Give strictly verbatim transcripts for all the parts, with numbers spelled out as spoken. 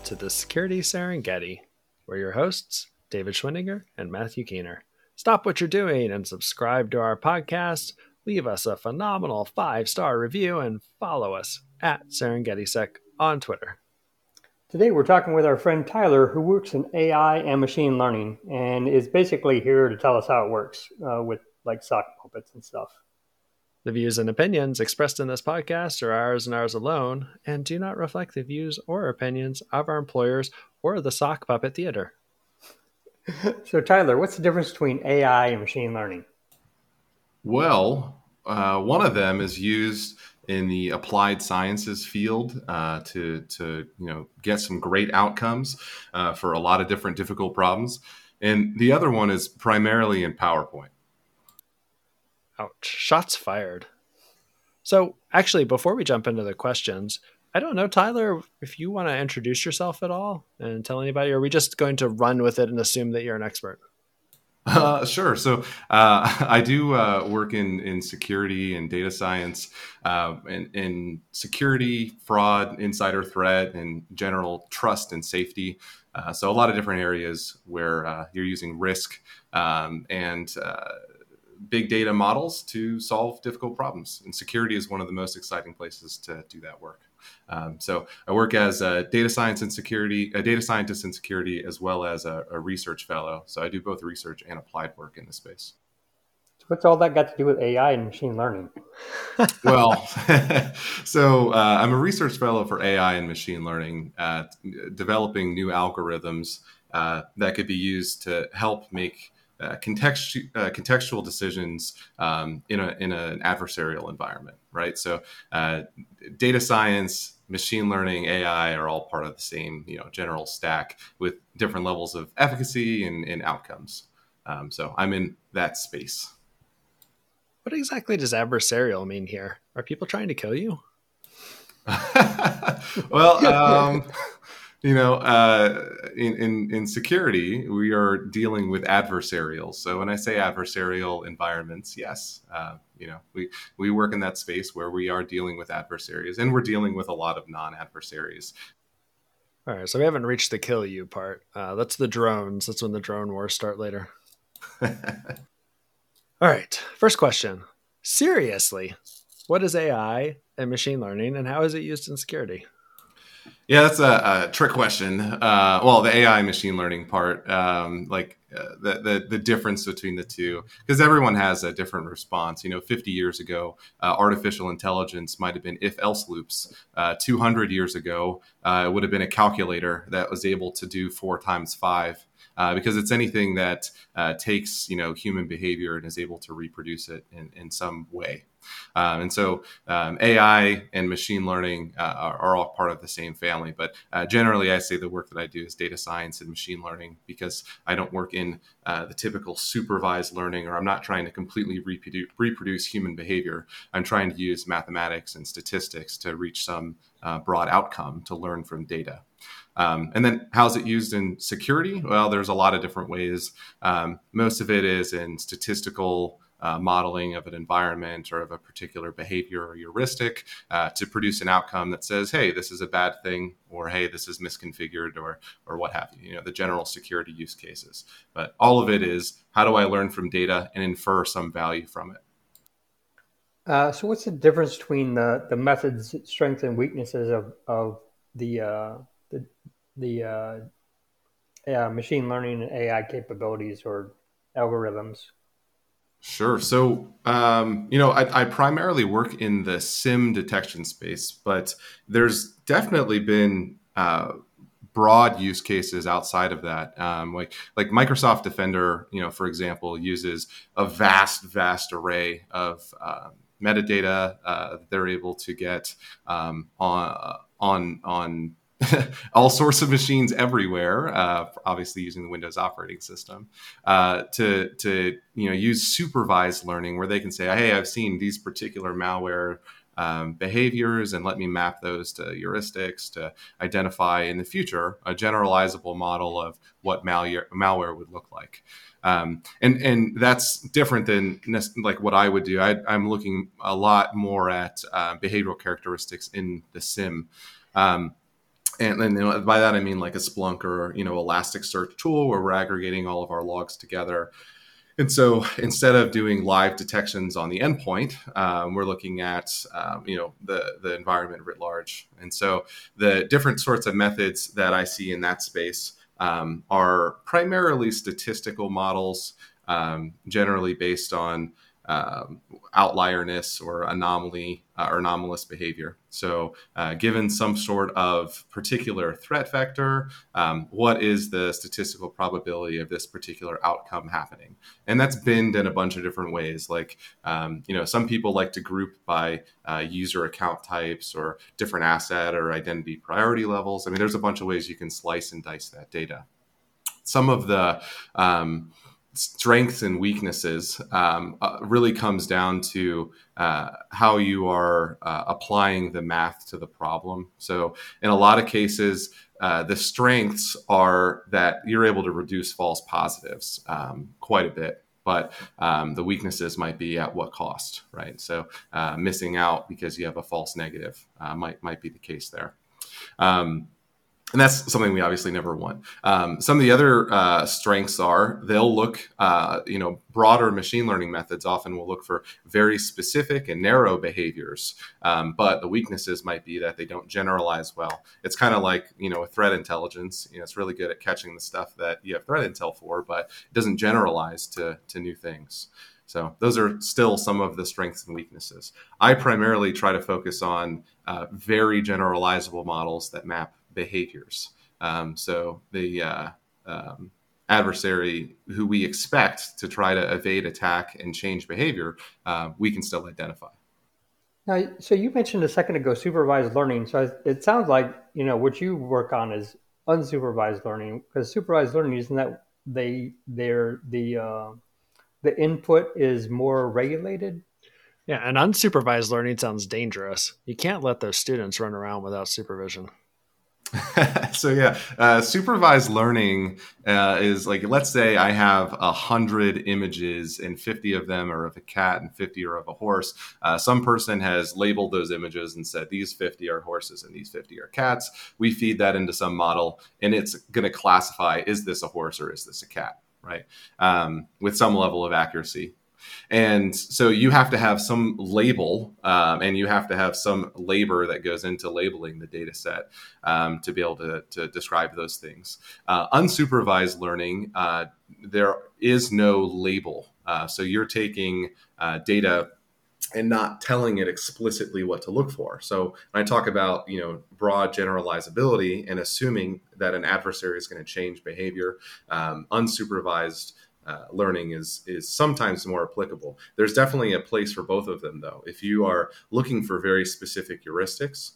to the Security Serengeti. We're your hosts, David Schwindinger and Matthew Keener. Stop what you're doing and subscribe to our podcast. Leave us a phenomenal five-star review and follow us at SerengetiSec on Twitter. Today we're talking with our friend Tyler, who works in A I and machine learning and is basically here to tell us how it works uh, with like sock puppets and stuff. The views and opinions expressed in this podcast are ours and ours alone and do not reflect the views or opinions of our employers or the Sock Puppet Theater. So Tyler, what's the difference between A I and machine learning? Well, uh, one of them is used in the applied sciences field uh, to, to you know, get some great outcomes uh, for a lot of different difficult problems. And the other one is primarily in PowerPoint. Ouch. Shots fired. So actually, before we jump into the questions, I don't know, Tyler, if you want to introduce yourself at all and tell anybody, or are we just going to run with it and assume that you're an expert? Uh, sure. So uh, I do uh, work in, in security and data science, uh, in, in security, fraud, insider threat, and general trust and safety. Uh, so a lot of different areas where uh, you're using risk um, and uh, big data models to solve difficult problems. And security is one of the most exciting places to do that work. Um, so I work as a data science and security, a data scientist in security, as well as a, a research fellow. So I do both research and applied work in this space. So what's all that got to do with A I and machine learning? Well, so uh, I'm a research fellow for A I and machine learning, uh, developing new algorithms uh, that could be used to help make Uh, context, uh, contextual decisions um, in a in a, an adversarial environment, right? So, uh, data science, machine learning, A I are all part of the same, you know, general stack with different levels of efficacy and, and outcomes. Um, so, I'm in that space. What exactly does adversarial mean here? Are people trying to kill you? well, um, You know, uh, in, in, in security, we are dealing with adversarials. So when I say adversarial environments, yes, uh, you know, we, we work in that space where we are dealing with adversaries, and we're dealing with a lot of non-adversaries. All right, so we haven't reached the kill you part. Uh, that's the drones. That's when the drone wars start later. All right, first question. Seriously, what is A I and machine learning, and how is it used in security? Yeah, that's a, a trick question. Uh, well, the A I machine learning part, um, like uh, the, the the difference between the two, because everyone has a different response. You know, fifty years ago, uh, artificial intelligence might have been if-else loops. Uh, two hundred years ago, uh, it would have been a calculator that was able to do four times five. Uh, because it's anything that uh, takes, you know, human behavior and is able to reproduce it in, in some way. Um, and so um, A I and machine learning uh, are, are all part of the same family. But uh, generally, I say the work that I do is data science and machine learning, because I don't work in uh, the typical supervised learning, or I'm not trying to completely reproduce, reproduce human behavior. I'm trying to use mathematics and statistics to reach some uh, broad outcome to learn from data. Um, and then how's it used in security? Well, there's a lot of different ways. Um, most of it is in statistical uh, modeling of an environment or of a particular behavior or heuristic uh, to produce an outcome that says, hey, this is a bad thing, or hey, this is misconfigured, or or what have you, you know, the general security use cases. But all of it is, how do I learn from data and infer some value from it? Uh, so what's the difference between the, the methods, strengths, and weaknesses of, of the uh, the, the uh, uh, machine learning and A I capabilities or algorithms? Sure. So, um, you know, I, I primarily work in the SIM detection space, but there's definitely been uh, broad use cases outside of that. Um, like, like Microsoft Defender, you know, for example, uses a vast, vast array of uh, metadata uh, that they're able to get um, on on on all sorts of machines everywhere, uh, obviously using the Windows operating system, uh, to to you know use supervised learning, where they can say, hey, I've seen these particular malware um, behaviors, and let me map those to heuristics to identify in the future a generalizable model of what malware malware would look like. Um, and and that's different than like what I would do. I, I'm looking a lot more at uh, behavioral characteristics in the SIM. Um, And, and by that, I mean like a Splunk or, you know, Elasticsearch tool where we're aggregating all of our logs together. And so instead of doing live detections on the endpoint, um, we're looking at, um, you know, the, the environment writ large. And so the different sorts of methods that I see in that space um, are primarily statistical models, um, generally based on um, outlierness or anomaly uh, or anomalous behavior. So uh, given some sort of particular threat vector, um, what is the statistical probability of this particular outcome happening? And that's binned in a bunch of different ways. Like, um, you know, some people like to group by uh, user account types or different asset or identity priority levels. I mean, there's a bunch of ways you can slice and dice that data. Some of the um, strengths and weaknesses um, uh, really comes down to uh, how you are uh, applying the math to the problem. So in a lot of cases, uh, the strengths are that you're able to reduce false positives um, quite a bit. But um, the weaknesses might be at what cost, right? So uh, missing out because you have a false negative uh, might might be the case there. Um, And that's something we obviously never want. Um, some of the other uh, strengths are they'll look, uh, you know, broader machine learning methods often will look for very specific and narrow behaviors. Um, but the weaknesses might be that they don't generalize well. It's kind of like, you know, with threat intelligence, you know, it's really good at catching the stuff that you have threat intel for, but it doesn't generalize to, to new things. So those are still some of the strengths and weaknesses. I primarily try to focus on uh, very generalizable models that map behaviors. Um, so the uh, um, adversary who we expect to try to evade attack and change behavior, uh, we can still identify. Now, so you mentioned a second ago supervised learning. So it sounds like, you know, what you work on is unsupervised learning, because supervised learning isn't that they they're the uh, the input is more regulated. Yeah, and unsupervised learning sounds dangerous. You can't let those students run around without supervision. So yeah, uh, supervised learning uh, is like, let's say I have a hundred images and fifty of them are of a cat and fifty are of a horse. Uh, some person has labeled those images and said these fifty are horses and these fifty are cats. We feed that into some model and it's going to classify, is this a horse or is this a cat, right? Um, with some level of accuracy. And so you have to have some label um, and you have to have some labor that goes into labeling the data set um, to be able to, to describe those things. Uh, unsupervised learning, uh, there is no label. Uh, so you're taking uh, data and not telling it explicitly what to look for. So when I talk about, you know, broad generalizability and assuming that an adversary is going to change behavior, um, unsupervised Uh, learning is is sometimes more applicable. There's definitely a place for both of them, though. If you are looking for very specific heuristics,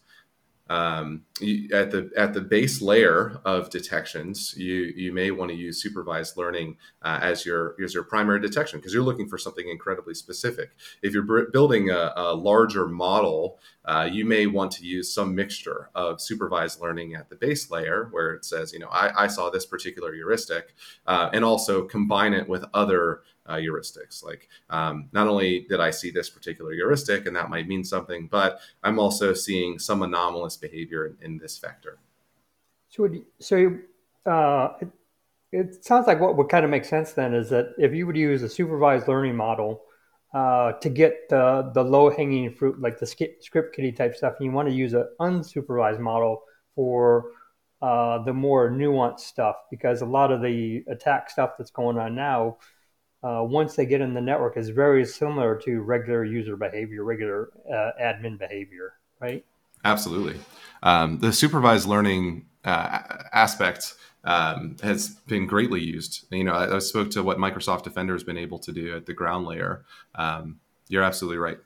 um, you, at the at the base layer of detections, you you may want to use supervised learning uh, as your as your primary detection because you're looking for something incredibly specific. If you're b- building a, a larger model, uh, you may want to use some mixture of supervised learning at the base layer, where it says, you know, I, I saw this particular heuristic, uh, and also combine it with other Uh, heuristics. Like um, not only did I see this particular heuristic, and that might mean something, but I'm also seeing some anomalous behavior in, in this vector. So, would you, so uh, it, it sounds like what would kind of make sense then is that if you would use a supervised learning model uh, to get the, the low hanging fruit, like the script kiddie type stuff, and you want to use an unsupervised model for uh, the more nuanced stuff, because a lot of the attack stuff that's going on now, Uh, once they get in the network, is very similar to regular user behavior, regular uh, admin behavior, right? Absolutely. Um, the supervised learning uh, aspect um, has been greatly used. You know, I, I spoke to what Microsoft Defender has been able to do at the ground layer. Um, you're absolutely right.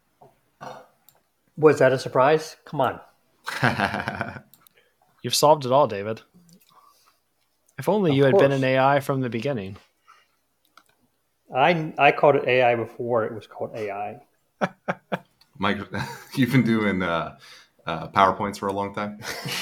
Was that a surprise? Come on. You've solved it all, David. If only Of you had course. been an A I from the beginning. I I called it A I before it was called A I. Mike, you've been doing uh, uh, PowerPoints for a long time.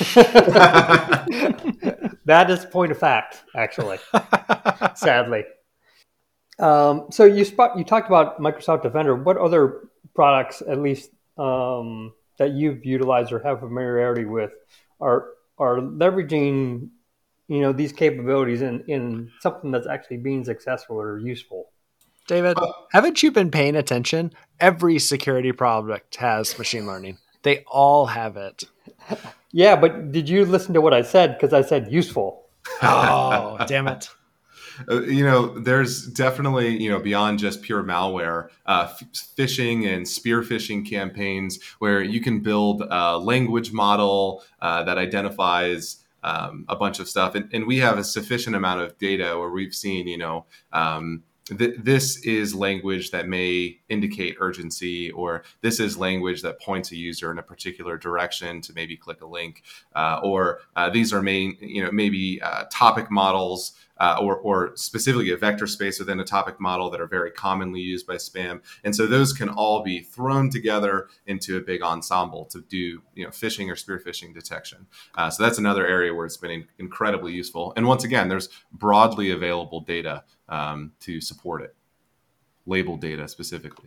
That is point of fact, actually. Sadly. Um, so you spot, you talked about Microsoft Defender. What other products, at least um, that you've utilized or have familiarity with, are are leveraging, you know, these capabilities in, in something that's actually being successful or useful. David, haven't you been paying attention? Every security product has machine learning. They all have it. Yeah, but did you listen to what I said? Because I said useful. Oh, damn it. Uh, you know, there's definitely, you know, beyond just pure malware, uh, f- phishing and spear phishing campaigns where you can build a language model uh, that identifies um, a bunch of stuff. And, and we have a sufficient amount of data where we've seen, you know, um, th- this is language that may indicate urgency, or this is language that points a user in a particular direction to maybe click a link, uh, or uh, these are main, you know, maybe uh, topic models. Uh, or, or specifically a vector space within a topic model that are very commonly used by spam. And so those can all be thrown together into a big ensemble to do, you know, phishing or spear phishing detection. Uh, so that's another area where it's been in- incredibly useful. And once again, there's broadly available data um, to support it, labeled data specifically.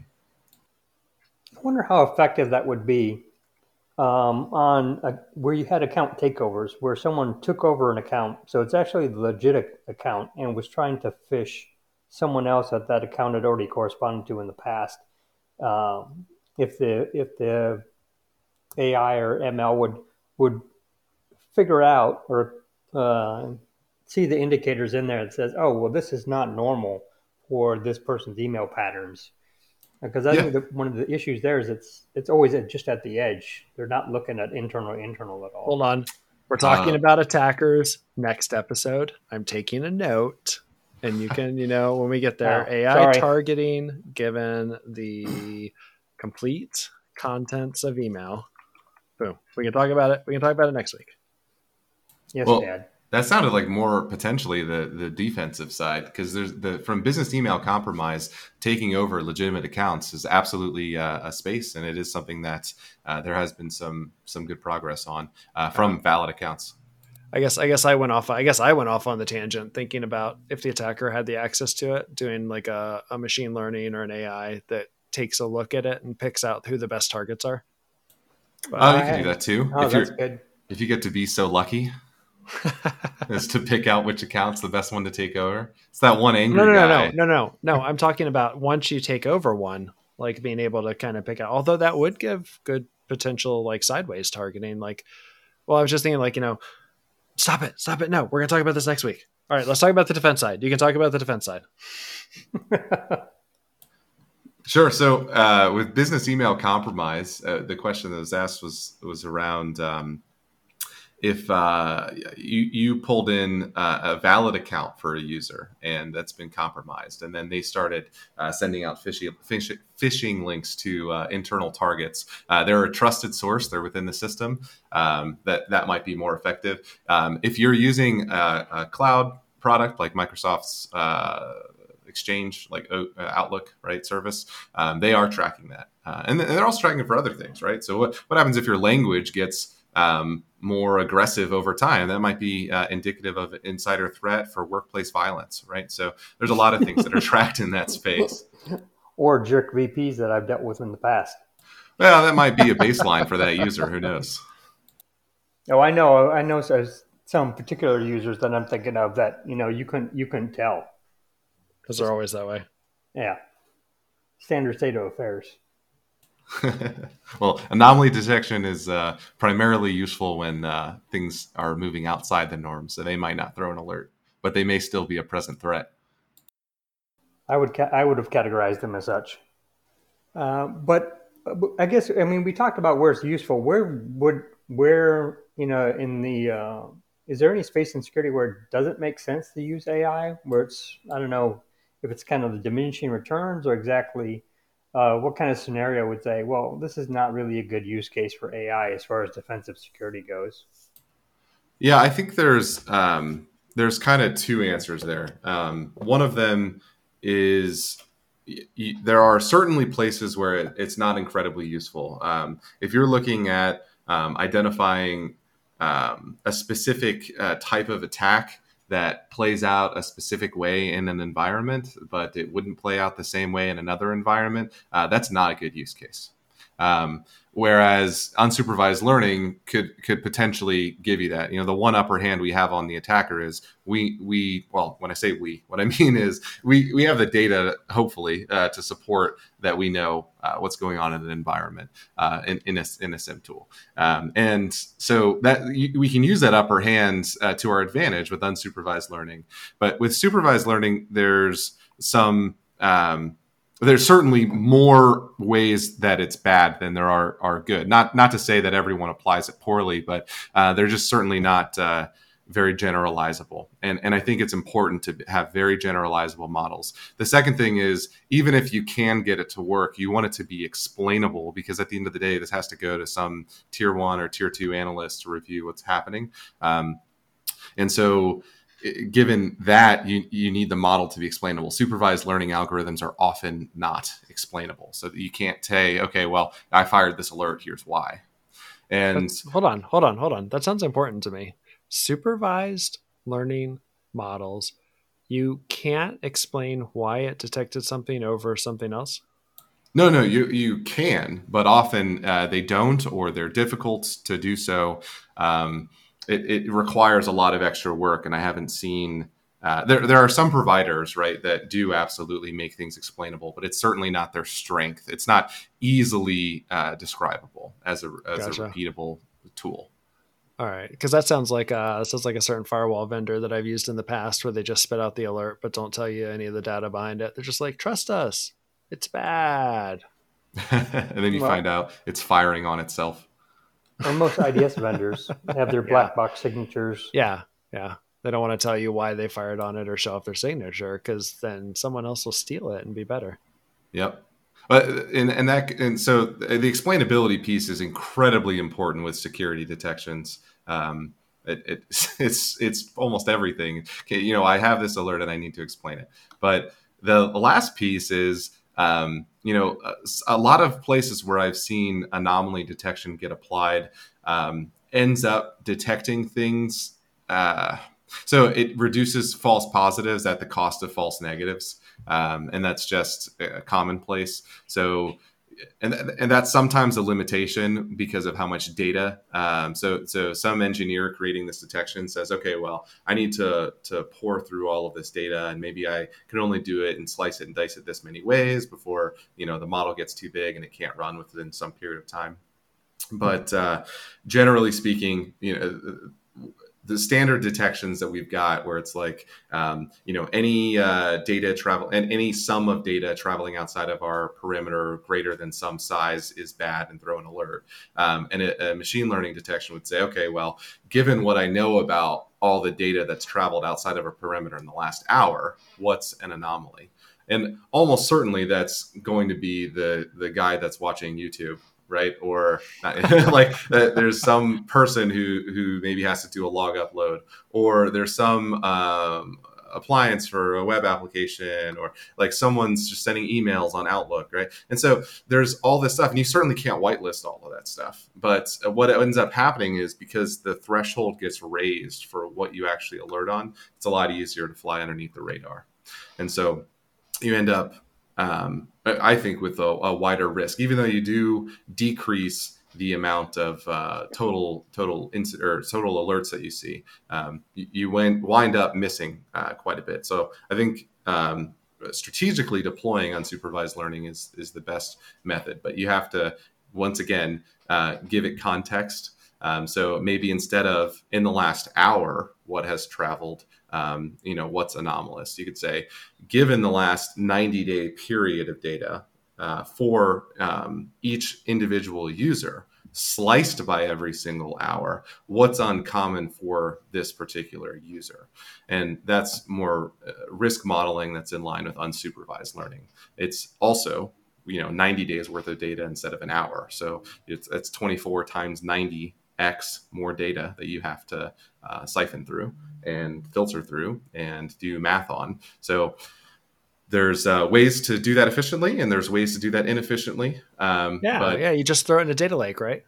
I wonder how effective that would be um, on a, where you had account takeovers, where someone took over an account. So it's actually the legit account and was trying to phish someone else that that account had already corresponded to in the past. Um, if the if the A I or M L would would figure out or uh, see the indicators in there that says, oh, well, this is not normal for this person's email patterns. Because I Yeah. think that one of the issues there is it's it's always at, just at the edge. They're not looking at internal internal at all. Hold on. We're talking Uh, about attackers next episode. I'm taking a note, and you can, you know, when we get there, Oh, A I sorry. targeting given the complete contents of email. Boom. We can talk about it. We can talk about it next week. Yes, Well, Dad. that sounded like more potentially the the defensive side, because there's the from business email compromise, taking over legitimate accounts is absolutely uh, a space, and it is something that uh, there has been some some good progress on uh, from valid accounts. I guess I guess I went off I guess I went off on the tangent thinking about if the attacker had the access to it, doing like a, a machine learning or an A I that takes a look at it and picks out who the best targets are. But Oh, Uh, you can do that too Oh, if that's you're good. if you get to be so lucky as to pick out which account's the best one to take over. It's that one angry no, no, no, guy. no, no, no, no. I'm talking about once you take over one, like being able to kind of pick out. Although that would give good potential, like sideways targeting. Like, well, I was just thinking, like, you know, stop it, stop it. No, we're gonna talk about this next week. All right, let's talk about the defense side. You can talk about the defense side. Sure. So uh, with business email compromise, uh, the question that was asked was was around um, if uh, you you pulled in uh, a valid account for a user and that's been compromised, and then they started uh, sending out phishing, phishing phishing links to uh, internal targets. Uh, they're a trusted source; they're within the system. Um, that that might be more effective um, if you're using a, a cloud product like Microsoft's. Uh, Exchange, like uh, Outlook, right, service, um, they are tracking that. Uh, and they're also tracking it for other things, right? So what, what happens if your language gets um, more aggressive over time? That might be uh, indicative of insider threat for workplace violence, right? So there's a lot of things that are tracked in that space. Or jerk V Ps that I've dealt with in the past. Well, that might be a baseline for that user. Who knows? Oh, I know. I know there's some particular users that I'm thinking of that, you know, you couldn't you couldn't tell. Because they're always that way. Yeah. Standard state of affairs. Well, anomaly detection is uh, primarily useful when uh, things are moving outside the norm. So they might not throw an alert, but they may still be a present threat. I would ca- I would have categorized them as such. Uh, but but I guess I mean we talked about where it's useful. Where would where you know in the uh, is there any space in security where it doesn't make sense to use A I? Where it's I don't know if it's kind of the diminishing returns or exactly uh, what kind of scenario would say, well, this is not really a good use case for A I as far as defensive security goes. Yeah, I think there's um, there's kind of two answers there. Um, one of them is y- y- there are certainly places where it, it's not incredibly useful. Um, if you're looking at um, identifying um, a specific uh, type of attack that plays out a specific way in an environment, but it wouldn't play out the same way in another environment, uh, that's not a good use case. Um, whereas unsupervised learning could could potentially give you that. You know, the one upper hand we have on the attacker is we we well, when I say we, what I mean is we we have the data, hopefully, uh, to support that we know uh, what's going on in an environment uh, in in a, in a SIM tool, um, and so that we can use that upper hand uh, to our advantage with unsupervised learning. But with supervised learning, there's some um, there's certainly more ways that it's bad than there are are good. Not not to say that everyone applies it poorly, but uh, they're just certainly not uh, very generalizable. And and I think it's important to have very generalizable models. The second thing is, even if you can get it to work, you want it to be explainable, because at the end of the day, this has to go to some tier one or tier two analyst to review what's happening. Um, and so given that, you, you need the model to be explainable. Supervised learning algorithms are often not explainable. So that you can't say, okay, well, I fired this alert, here's why. And That's, hold on, hold on, hold on. That sounds important to me. Supervised learning models, you can't explain why it detected something over something else? No, no, you you can, but often uh, they don't, or they're difficult to do so. Um, it, it requires a lot of extra work, and I haven't seen. Uh, there, there are some providers, right, that do absolutely make things explainable, but it's certainly not their strength. It's not easily uh, describable as a as Gotcha. a repeatable tool. All right, because that sounds like uh, sounds like a certain firewall vendor that I've used in the past, where they just spit out the alert but don't tell you any of the data behind it. They're just like, trust us, it's bad. And then you Well- find out it's firing on itself. Or most I D S vendors have their black box signatures. Yeah, yeah. They don't want to tell you why they fired on it or show off their signature, because then someone else will steal it and be better. Yep. But and, and that and so the explainability piece is incredibly important with security detections. Um, it, it, it's it's almost everything. Okay, you know, I have this alert and I need to explain it. But the, the last piece is, um, you know, a, a lot of places where I've seen anomaly detection get applied um, ends up detecting things. Uh, so it reduces false positives at the cost of false negatives. Um, and that's just a commonplace. So, and and that's sometimes a limitation because of how much data. Um, so, so some engineer creating this detection says, okay, well, I need to to pour through all of this data, and maybe I can only do it and slice it and dice it this many ways before, you know, the model gets too big and it can't run within some period of time. But uh, generally speaking, you know, the standard detections that we've got, where it's like, um, you know, any uh, data travel and any sum of data traveling outside of our perimeter greater than some size is bad and throw an alert. Um, and a, a machine learning detection would say, okay, well, given what I know about all the data that's traveled outside of a perimeter in the last hour, what's an anomaly? And almost certainly that's going to be the the guy that's watching YouTube, right? Or like uh, there's some person who who maybe has to do a log upload, or there's some um, appliance for a web application, or like someone's just sending emails on Outlook, right? And so there's all this stuff, and you certainly can't whitelist all of that stuff. But what ends up happening is, because the threshold gets raised for what you actually alert on, it's a lot easier to fly underneath the radar. And so you end up, um, I think, with a, a wider risk, even though you do decrease the amount of uh, total total inc- or total alerts that you see. Um, you, you went, wind up missing uh, quite a bit. So I think um, strategically deploying unsupervised learning is is the best method, but you have to, once again, uh, give it context. Um, so maybe instead of in the last hour, what has traveled, um, you know, what's anomalous? You could say, given the last ninety day period of data uh, for um, each individual user, sliced by every single hour, what's uncommon for this particular user? And that's more uh, risk modeling that's in line with unsupervised learning. It's also, you know, ninety days worth of data instead of an hour. So it's, it's twenty-four times ninety X more data that you have to uh, siphon through and filter through and do math on. So there's uh, ways to do that efficiently, and there's ways to do that inefficiently. Um, Yeah, but, yeah. You just throw it in a data lake, right?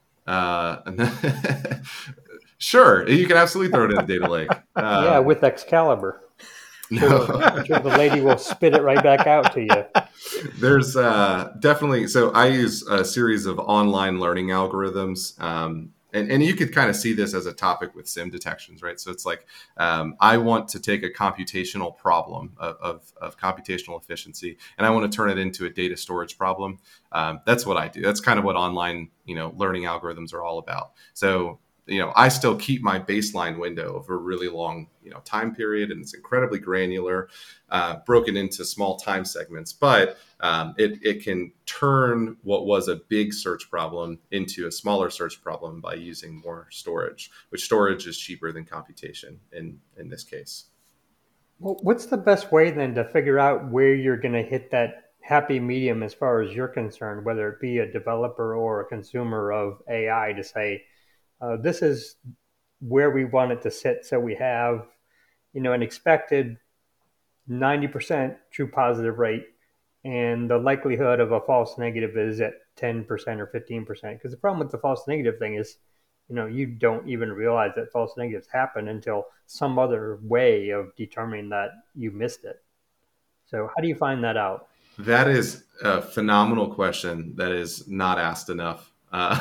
uh, sure, you can absolutely throw it in a data lake. Uh, yeah, with Excalibur. sure, I'm sure the lady will spit it right back out to you. There's uh, definitely, so I use a series of online learning algorithms. Um, and, and you could kind of see this as a topic with sim detections, right? So it's like, um, I want to take a computational problem of, of, of computational efficiency, and I want to turn it into a data storage problem. Um, that's what I do. That's kind of what online, you know, learning algorithms are all about. So, you know, I still keep my baseline window over a really long, you know, time period, and it's incredibly granular, uh, broken into small time segments. But um, it it can turn what was a big search problem into a smaller search problem by using more storage, which storage is cheaper than computation in in this case. Well, what's the best way then to figure out where you're going to hit that happy medium as far as you're concerned, whether it be a developer or a consumer of A I, to say, uh, this is where we want it to sit. So we have, you know, an expected ninety percent true positive rate, and the likelihood of a false negative is at ten percent or fifteen percent. Because the problem with the false negative thing is, you know, you don't even realize that false negatives happen until some other way of determining that you missed it. So how do you find that out? That is a phenomenal question that is not asked enough. Uh,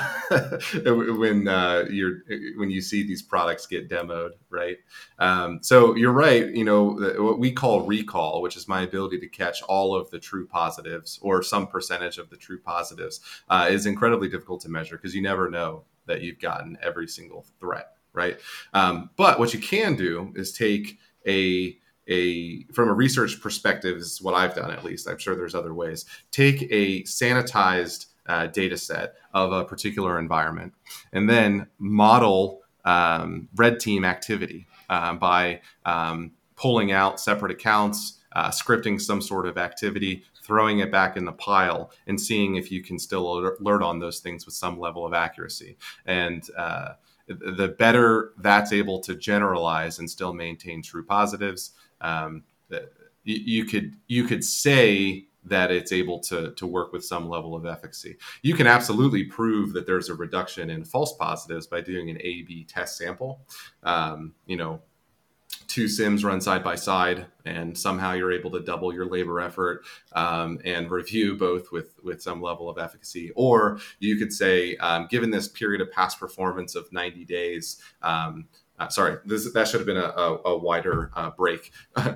when uh, you're when you see these products get demoed, right? Um, so you're right. You know what we call recall, which is my ability to catch all of the true positives or some percentage of the true positives, uh, is incredibly difficult to measure because you never know that you've gotten every single threat, right? Um, but what you can do is take a a from a research perspective, this is what I've done at least. I'm sure there's other ways. Take a sanitized Uh, data set of a particular environment, and then model um, red team activity uh, by um, pulling out separate accounts, uh, scripting some sort of activity, throwing it back in the pile, and seeing if you can still alert on those things with some level of accuracy. And uh, the better that's able to generalize and still maintain true positives, um, you, you could you could say that it's able to, to work with some level of efficacy. You can absolutely prove that there's a reduction in false positives by doing an A B test sample. Um, you know, two sims run side by side, and somehow you're able to double your labor effort um, and review both with, with some level of efficacy. Or you could say, um, given this period of past performance of ninety days, um, uh, sorry, this, that should have been a, a, a wider uh, break.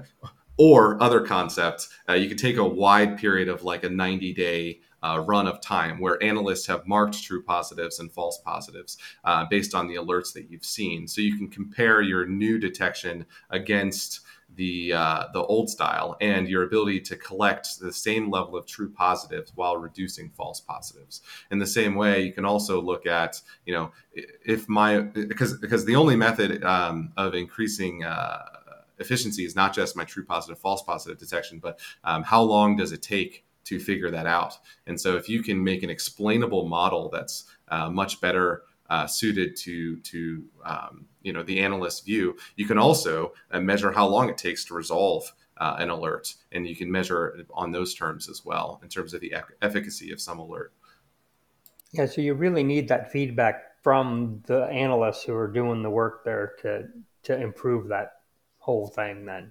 Or other concepts, uh, you could take a wide period of like a ninety day uh, run of time where analysts have marked true positives and false positives uh, based on the alerts that you've seen. So you can compare your new detection against the uh, the old style and your ability to collect the same level of true positives while reducing false positives. In the same way, you can also look at, you know, if my, because because the only method um, of increasing uh, efficiency is not just my true positive, false positive detection, but um, how long does it take to figure that out? And so if you can make an explainable model that's uh, much better uh, suited to, to um, you know, the analyst's view, you can also uh, measure how long it takes to resolve uh, an alert. And you can measure on those terms as well, in terms of the e- efficacy of some alert. Yeah, so you really need that feedback from the analysts who are doing the work there to, to improve that whole thing then.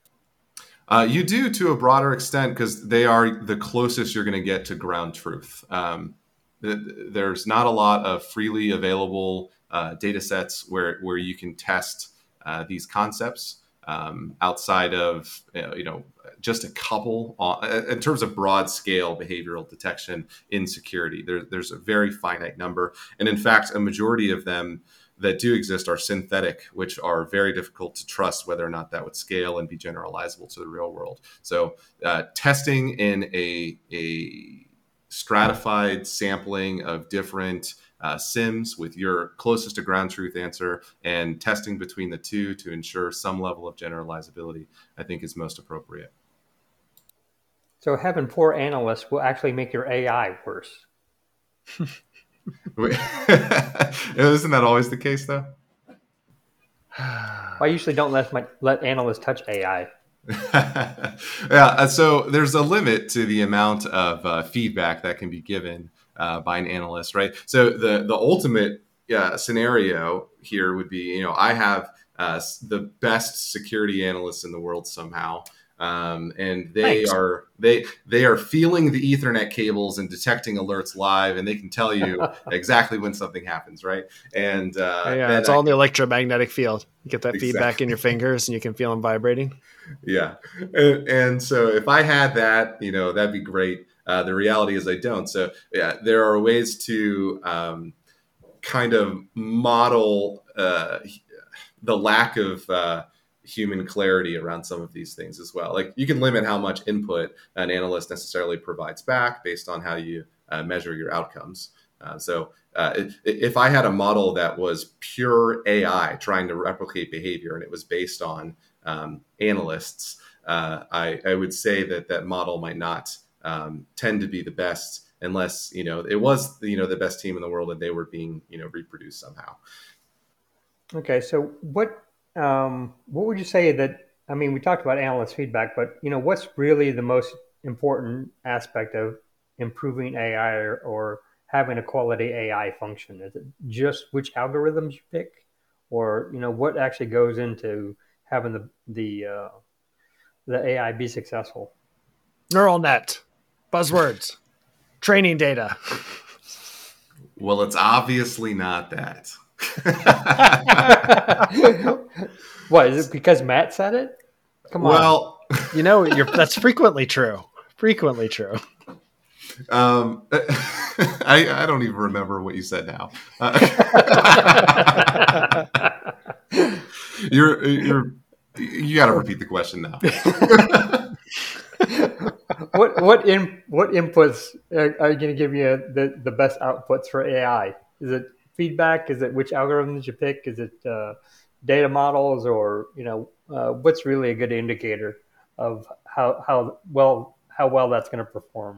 Uh, you do to a broader extent because they are the closest you're going to get to ground truth. Um, th- there's not a lot of freely available uh, data sets where, where you can test uh, these concepts um, outside of, you know, just a couple on, in terms of broad scale behavioral detection in security. There, there's a very finite number. And in fact, a majority of them that do exist are synthetic, which are very difficult to trust whether or not that would scale and be generalizable to the real world. So uh, testing in a, a stratified sampling of different uh, sims with your closest to ground truth answer and testing between the two to ensure some level of generalizability, I think is most appropriate. So having poor analysts will actually make your A I worse. Isn't that always the case, though? I usually don't let my let analysts touch A I. Yeah, so there's a limit to the amount of uh, feedback that can be given uh, by an analyst, right? So the the ultimate yeah, scenario here would be, you know, I have uh, the best security analysts in the world somehow. Um, and they Thanks. are they they are feeling the Ethernet cables and detecting alerts live, and they can tell you exactly when something happens, right? And uh, yeah, then it's I all in the can- electromagnetic field. You get that Exactly. feedback in your fingers, and you can feel them vibrating. Yeah, and, and so if I had that, you know, that'd be great. Uh, the reality is I don't. So yeah, there are ways to um, kind of model uh, the lack of uh, human clarity around some of these things as well. Like you can limit how much input an analyst necessarily provides back based on how you uh, measure your outcomes. Uh, so uh, if, if I had a model that was pure A I trying to replicate behavior and it was based on um, analysts, uh, I, I would say that that model might not um, tend to be the best unless, you know, it was, you know, the best team in the world and they were being, you know, reproduced somehow. Okay, so what um, what would you say that? I mean, we talked about analyst feedback, but you know, what's really the most important aspect of improving A I or, or having a quality A I function? Is it just which algorithms you pick, or you know, what actually goes into having the the uh, the A I be successful? Neural net, buzzwords, training data. Well, it's obviously not that. What is it? Because Matt said it? Come well, on. You know, you're, that's frequently true. Frequently true. um, I, I don't even remember what you said now. Uh, you're you're you got to repeat the question now. what what in what inputs are, are you going to give you the, the best outputs for A I? Is it feedback? Is it which algorithms you pick? Is it uh, data models, or you know uh, what's really a good indicator of how how well how well that's going to perform?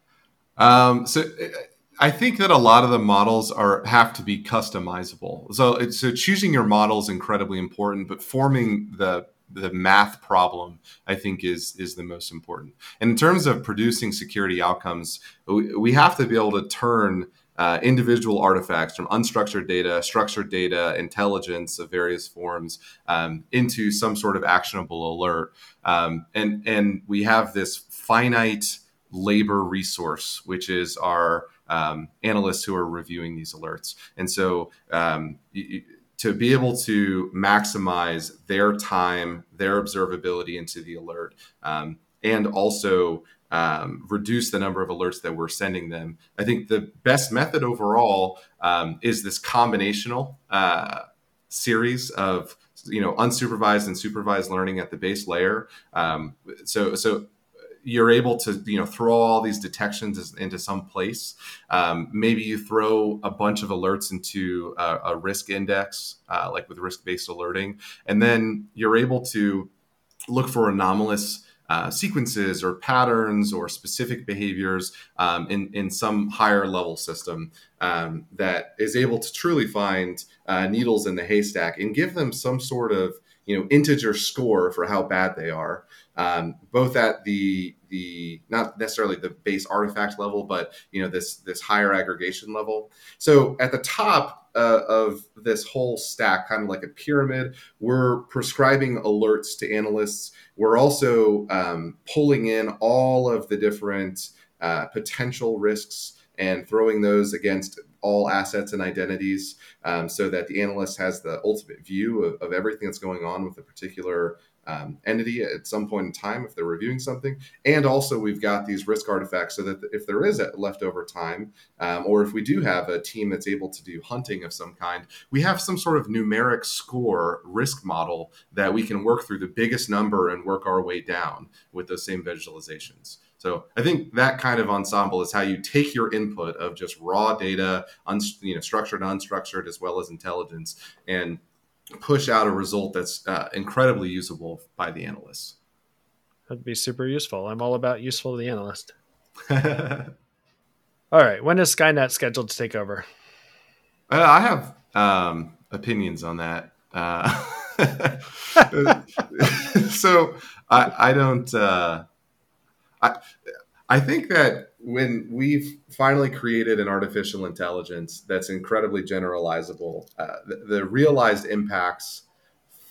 Um, so I think that a lot of the models are have to be customizable. So it's, so choosing your model is incredibly important, but forming the the math problem, I think, is is the most important. And in terms of producing security outcomes, we, we have to be able to turn uh, individual artifacts from unstructured data, structured data, intelligence of various forms um, into some sort of actionable alert. Um, and and we have this finite labor resource, which is our um, analysts who are reviewing these alerts. And so um, you, to be able to maximize their time, their observability into the alert, um, and also um, reduce the number of alerts that we're sending them, I think the best method overall um, is this combinational uh, series of you know unsupervised and supervised learning at the base layer. Um, so so you're able to, you know, throw all these detections into some place. Um, maybe you throw a bunch of alerts into a, a risk index, uh, like with risk-based alerting, and then you're able to look for anomalous uh, sequences or patterns or specific behaviors um, in, in some higher level system um, that is able to truly find uh, needles in the haystack and give them some sort of, you know, integer score for how bad they are. Um, both at the the not necessarily the base artifact level, but you know this this higher aggregation level. So at the top uh, of this whole stack, kind of like a pyramid, we're prescribing alerts to analysts. We're also um, pulling in all of the different uh, potential risks and throwing those against all assets and identities, um, so that the analyst has the ultimate view of, of everything that's going on with a particular um, entity at some point in time if they're reviewing something. And also we've got these risk artifacts so that if there is a leftover time, um, or if we do have a team that's able to do hunting of some kind, we have some sort of numeric score risk model that we can work through the biggest number and work our way down with those same visualizations. So I think that kind of ensemble is how you take your input of just raw data, un, you know, structured, unstructured, as well as intelligence, and push out a result that's uh, incredibly usable by the analysts. That'd be super useful. I'm all about useful to the analyst. All right. When is Skynet scheduled to take over? Uh, I have um, opinions on that. Uh, so I, I don't. Uh, I I think that when we've finally created an artificial intelligence that's incredibly generalizable, uh, the, the realized impacts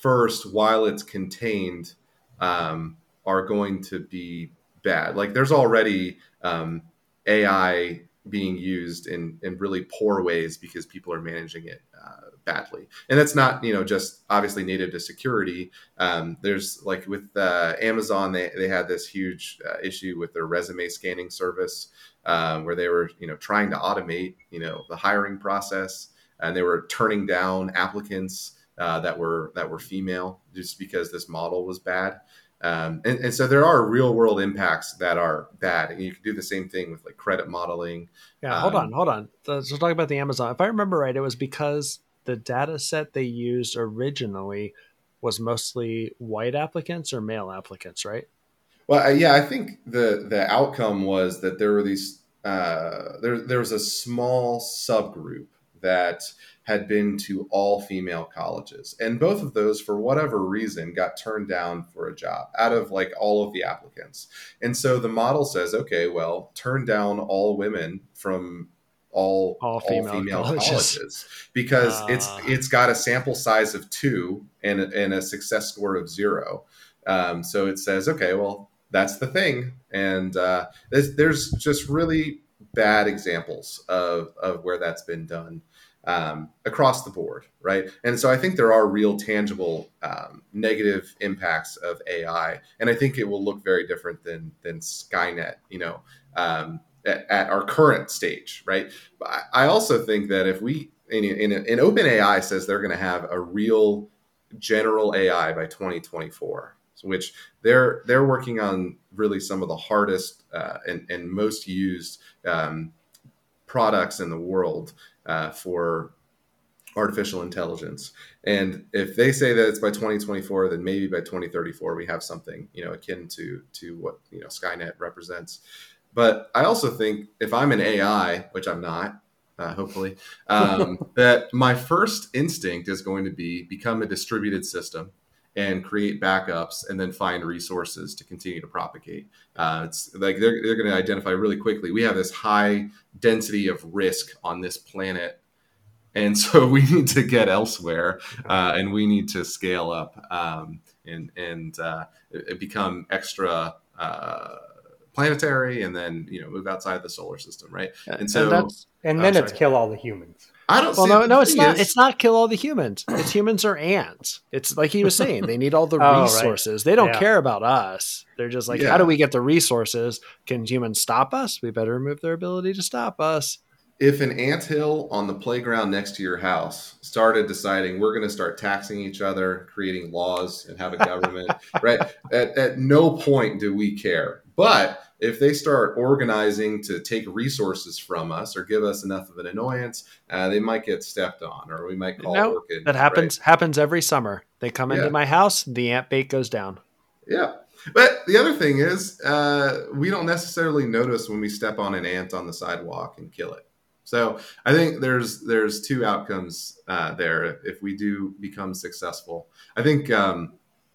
first, while it's contained, um, are going to be bad. Like there's already um, A I being used in, in really poor ways because people are managing it uh, badly. And that's not, you know, just obviously native to security. Um, there's like with uh, Amazon, they, they had this huge uh, issue with their resume scanning service um, where they were, you know, trying to automate, you know, the hiring process, and they were turning down applicants uh, that were that were female just because this model was bad. Um, and, and so there are real world impacts that are bad. And you can do the same thing with like credit modeling. Yeah, hold Um, on, hold on. So, so talk about the Amazon. If I remember right, it was because the data set they used originally was mostly white applicants or male applicants, right? Well, I- yeah, I think the the outcome was that there were these uh, there there was a small subgroup that had been to all female colleges, and both of those, for whatever reason, got turned down for a job out of like all of the applicants. And so the model says, okay, well, turn down all women from all All all female female, colleges. colleges. because it's Ah. it's got a sample size of two and a, and a success score of zero. Um, so it says, okay, well, that's the thing. And uh, there's, there's just really bad examples of, of where that's been done um, across the board, right? And so I think there are real tangible um, negative impacts of A I. And I think it will look very different than, than Skynet, you know, um, at, at our current stage, right? But I, I also think that if we, in, in, in OpenAI says they're going to have a real general A I by twenty twenty-four, which they're they're working on really some of the hardest uh, and, and most used um, products in the world uh, for artificial intelligence. And if they say that it's by twenty twenty-four, then maybe by twenty thirty-four we have something, you know, akin to to what, you know, Skynet represents. But I also think if I'm an A I, which I'm not, uh, hopefully, um, that my first instinct is going to be become a distributed system and create backups and then find resources to continue to propagate. Uh, it's like they're, they're going to identify really quickly, we have this high density of risk on this planet. And so we need to get elsewhere uh, and we need to scale up um, and, and uh, become extra uh, planetary and then, you know, move outside the solar system, right? And so, and, that's, And oh, then sorry. it's kill all the humans. I don't well, see no, the no, it's thing not. is- It's not kill all the humans. It's humans are ants. It's like he was saying, they need all the Oh, right. resources. They don't Yeah. care about us. They're just like, Yeah. how do we get the resources? Can humans stop us? We better remove their ability to stop us. If an anthill on the playground next to your house started deciding we're going to start taxing each other, creating laws, and have a government, right? At, at no point do we care. But if they start organizing to take resources from us or give us enough of an annoyance, uh, they might get stepped on, or we might call No, Orchid. that happens happens every summer. They come Yeah. into my house, the ant bait goes down. Right? Yeah. But the other thing is, uh, we don't necessarily notice when we step on an ant on the sidewalk and kill it. So I think there's there's two outcomes uh, there if we do become successful. I think um,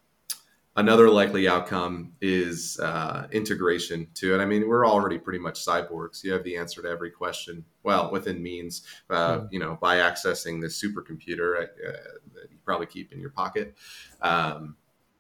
another likely outcome is uh, integration to it. I mean, we're already pretty much cyborgs. You have the answer to every question, well, within means, uh, Hmm. you know, by accessing this supercomputer uh, that you probably keep in your pocket. Um,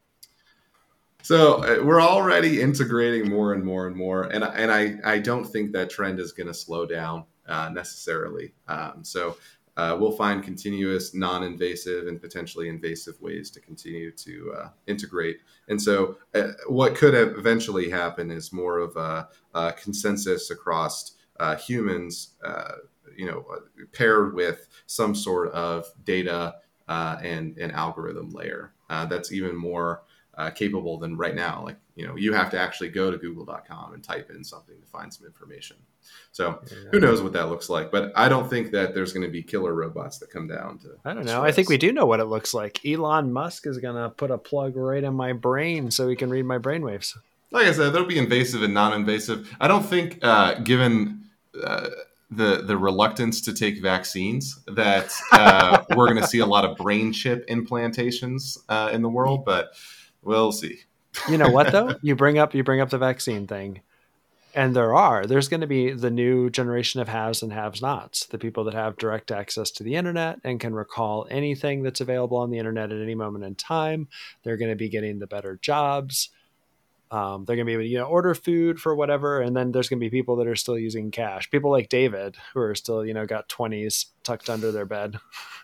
so uh, we're already integrating more and more and more, and and I I don't think that trend is going to slow down. Uh, necessarily. Um, so uh, we'll find continuous, non-invasive, and potentially invasive ways to continue to uh, integrate. And so uh, what could have eventually happen is more of a, a consensus across uh, humans, uh, you know, paired with some sort of data uh, and an algorithm layer uh, that's even more uh, capable than right now. Like, you know, you have to actually go to google dot com and type in something to find some information. So who knows what that looks like, but I don't think that there's going to be killer robots that come down to. I don't know. destroy I think us. we do know what it looks like. Elon Musk is going to put a plug right in my brain so he can read my brainwaves. Like I said, there'll be invasive and non-invasive. I don't think, uh, given uh, the the reluctance to take vaccines, that uh, we're going to see a lot of brain chip implantations uh, in the world, but we'll see. You know what though? You bring up you bring up the vaccine thing. And there are. There's going to be the new generation of haves and have-nots, the people that have direct access to the internet and can recall anything that's available on the internet at any moment in time. They're going to be getting the better jobs. Um, they're going to be able to, you know, order food for whatever. And then there's going to be people that are still using cash. People like David, who are still, you know, got twenties tucked under their bed.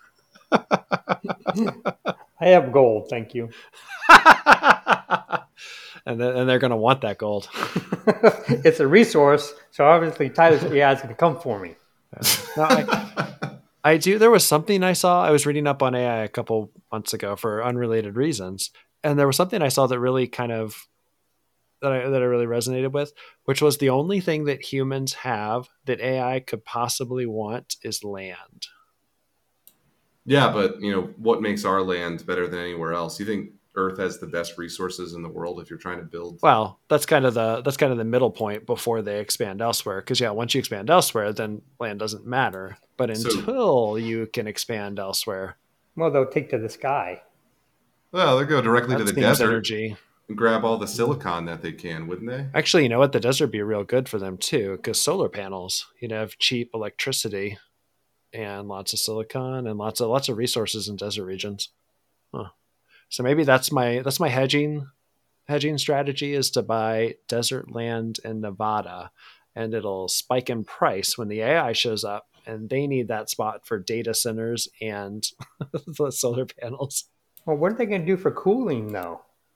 I have gold, thank you. and, then, and they're going to want that gold. It's a resource, so obviously Tyler's A I is going to come for me. No, I, I do. There was something I saw. I was reading up on A I a couple months ago for unrelated reasons, and there was something I saw that really kind of that I that I really resonated with, which was the only thing that humans have that A I could possibly want is land. Yeah, but you know what makes our land better than anywhere else? You think Earth has the best resources in the world if you're trying to build? Well, that's kind of the that's kind of the middle point before they expand elsewhere. Because yeah, once you expand elsewhere, then land doesn't matter. But until so, you can expand elsewhere, well, they'll take to the sky. Well, they'll go directly that to the desert energy. and grab all the silicon that they can, wouldn't they? Actually, you know what? The desert would be real good for them too, because solar panels, you'd have cheap electricity and lots of silicon and lots of lots of resources in desert regions. Huh. So maybe that's my that's my hedging hedging strategy is to buy desert land in Nevada, and it'll spike in price when the A I shows up, and they need that spot for data centers and the solar panels. Well, what are they going to do for cooling, though?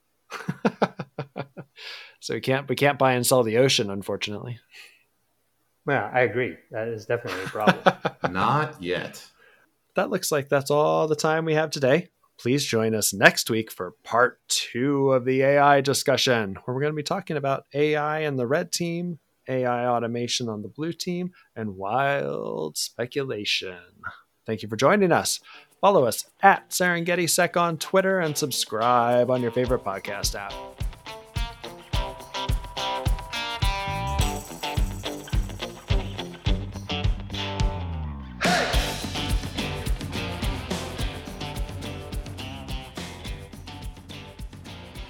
So we can't we can't buy and sell the ocean, unfortunately. Yeah, I agree. That is definitely a problem. Not yet. That looks like that's all the time we have today. Please join us next week for part two of the A I discussion, where we're going to be talking about A I and the red team, A I automation on the blue team, and wild speculation. Thank you for joining us. Follow us at Serengeti Sec on Twitter and subscribe on your favorite podcast app.